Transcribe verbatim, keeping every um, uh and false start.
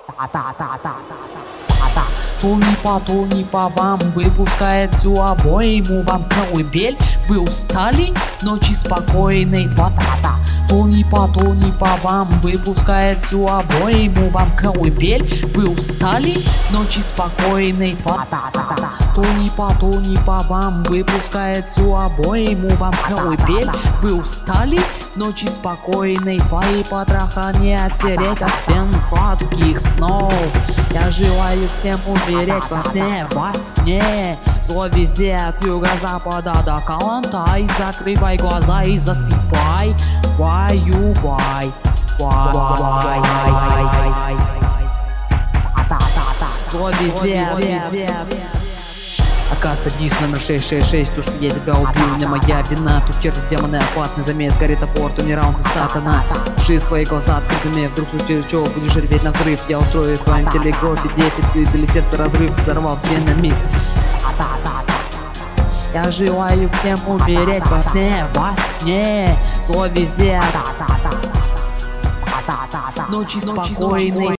Та-та-та-та-та-та-та-та. То не по, то не по вам выпускает всю обойму. Вам колыбель, вы устали? Ночи спокойной, два-та-та. То не по, то не по вам выпускает всю обойму. Вам колыбель, вы устали? Ночи спокойной, два-та-та-та. То не по, то не по вам выпускает всю обойму. Вам колыбель, вы устали? Ночи спокойной, твои потроха не оттереть от стен сладких снов. Я желаю всем умереть во сне, во сне. Зло везде от юго-запада до Калантай. Закрывай глаза и засыпай. Баю-бай, бай-бай. Зло везде, везде. АК садись номер шесть шесть шесть, то что я тебя убил, не моя вина. Тут черти демоны опасны, замес горит топор, то не раунд и сатана. Держи свои глаза открытыми, вдруг случилось чего, будешь реветь на взрыв. Я устрою в твоем теле кровь и дефицит, или сердце разрыв, взорвал динамит. Я желаю всем умереть во сне, во сне. Зло везде, ночи спокойной.